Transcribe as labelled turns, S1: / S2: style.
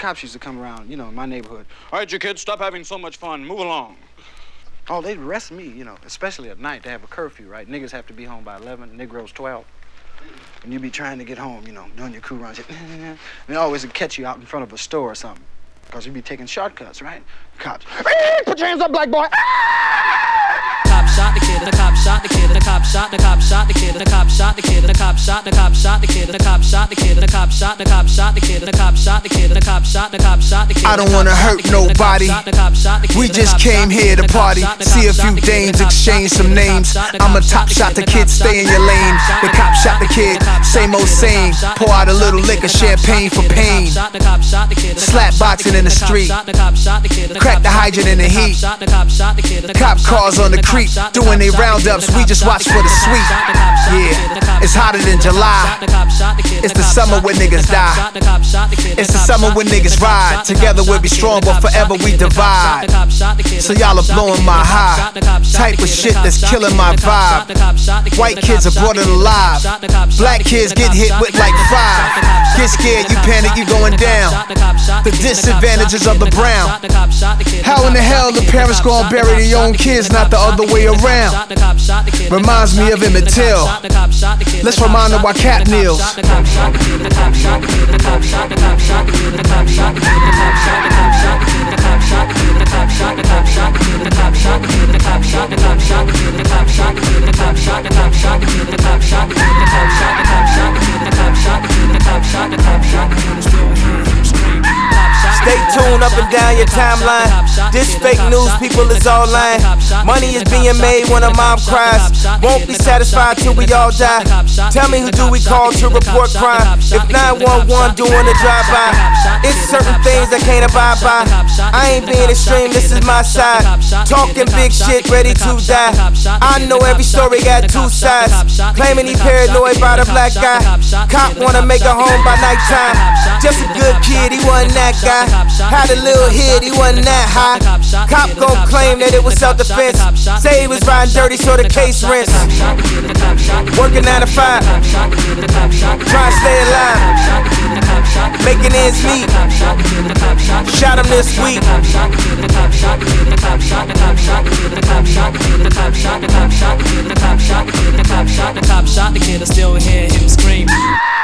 S1: cops used to come around, you know, in my neighborhood. All right, you kids, stop having so much fun. Move along. Oh, they'd arrest me, you know, especially at night. They have a curfew, right? Niggas have to be home by 11, Negroes 12. And you be trying to get home, you know, doing your crew runs. And they always would catch you out in front of a store or something. Because you'd be taking shortcuts, right? Cops. Put your hands up, black boy.
S2: Cop shot the kid, the cop shot the kid, the cop shot the kid, the cop shot the kid, the cop shot the kid, the cop shot the kid, the cop shot the kid, the cop shot the kid, the cop shot the kid.
S3: I don't wanna hurt nobody. We just came here to party, see a few dames, exchange some names. I'm a top shot the kid, stay in your lane. The cop shot the kid, same old same. Pour out a little liquor, champagne for pain. Slap boxing in the street, crack the hydrant in the heat. Cop cars on the creep, doing they roundups, we just watch for the sweet. Yeah, it's hotter than July. It's the summer when niggas die. It's the summer when niggas ride. Together we'll be strong, but forever we divide. So y'all are blowing my high. Type of shit that's killing my vibe. White kids are brought it alive. Black kids get hit with like 5. Get scared, you panic, you going down. The disadvantages of the brown. How in the hell the parents gonna bury their own kids, not the other way around? Reminds me of Emmett Till. Let's remind them why Cap kneels.
S4: Stay tuned up and down your timeline. This fake news, people is all lying. Money is being made when a mom cries. Won't be satisfied till we all die. Tell me who do we call to report crime? If 911 doing a drive-by, it's certain things I can't abide by. I ain't being extreme, this is my side. Talking big shit, ready to die. I know every story got two sides. Claiming he paranoid by the black guy. Cop wanna make a home by nighttime. Just a good kid, he wasn't that guy. Had a little hit, he wasn't that high. Cop gon' claim that it was self-defense. Say he was riding dirty so the case rents. Working 9 to 5, trying to stay alive, making ends meet. Shot him this week.
S2: The cop shot the kid, I still hear him scream.